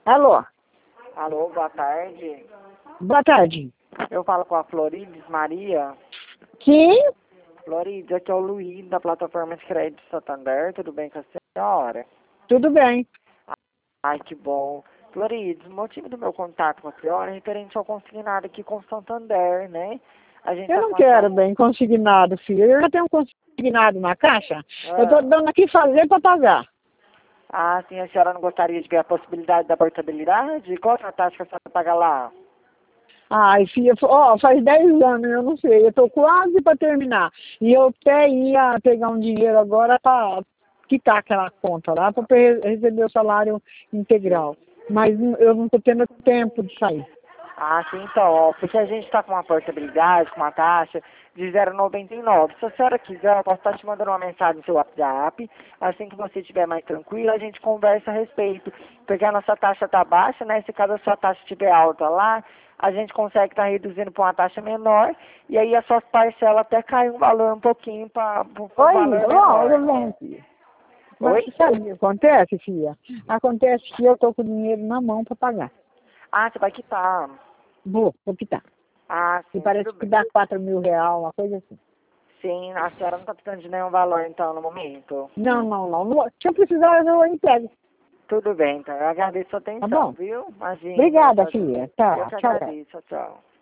Alô, Alô, boa tarde. boa tarde. Eu falo com a Florides Maria. Quem? Florides, aqui é o Luiz, da plataforma de crédito Santander. Tudo bem com a senhora? Tudo bem. Ai, que bom. Florides, o motivo do meu contato com a senhora é referente ao consignado aqui com o Santander, né? A gente Eu tá não com a quero taxa- bem consignado, filho. Eu já tenho um consignado na caixa. Eu Ah. tô dando aqui fazer para pagar. Ah, sim, a senhora não gostaria de ver a possibilidade da portabilidade? Qual que é a taxa que a senhora paga lá? Ai, filha, faz 10 anos, eu não sei. Eu tô quase para terminar. E eu até ia pegar um dinheiro agora para quitar aquela conta lá, para receber o salário integral. Mas eu não tô tendo tempo de sair. Ah, sim, então, ó, porque a gente está com uma portabilidade, com uma taxa de 0,99. Se a senhora quiser, eu posso estar te mandando uma mensagem no seu WhatsApp. Assim que você estiver mais tranquila, a gente conversa a respeito. Porque a nossa taxa está baixa, né? Se caso a sua taxa estiver alta lá, a gente consegue estar reduzindo para uma taxa menor. E aí as suas parcelas até caem um valor um pouquinho para o Oi, valor menor. tudo bem, filha. Mas Oi? você sabe o que acontece, filha? Acontece que eu tô com o dinheiro na mão para pagar. Ah, você vai quitar. Vou quitar. Ah, E sim, parece tudo que bem. dá 4.000 reais, uma coisa assim. Sim, a senhora não está precisando de nenhum valor, então, no momento. Não. Se eu precisar, eu entrego. Tudo bem, então. Eu agradeço a sua Tá atenção, bom? viu? Imagina. Obrigada, filha. Eu Tá, que tchau. agradeço. Tchau.